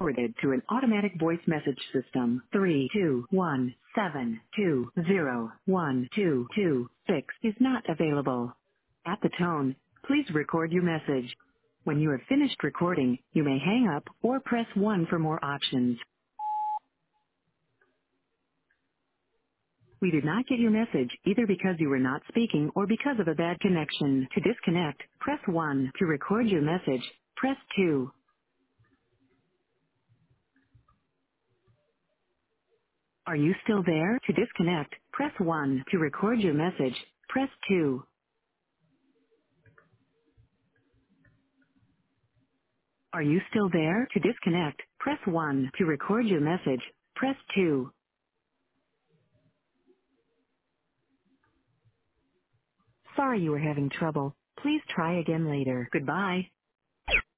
forwarded to an automatic voice message system. 32172012226 is not available. At the tone, please record your message. When you have finished recording, you may hang up or press 1 for more options. We did not get your message either because you were not speaking or because of a bad connection. To disconnect, press 1. To record your message, press 2. Are you still there? To disconnect, press 1. To record your message, press 2. Are you still there? To disconnect, press 1. To record your message, press 2. Sorry you were having trouble. Please try again later. Goodbye.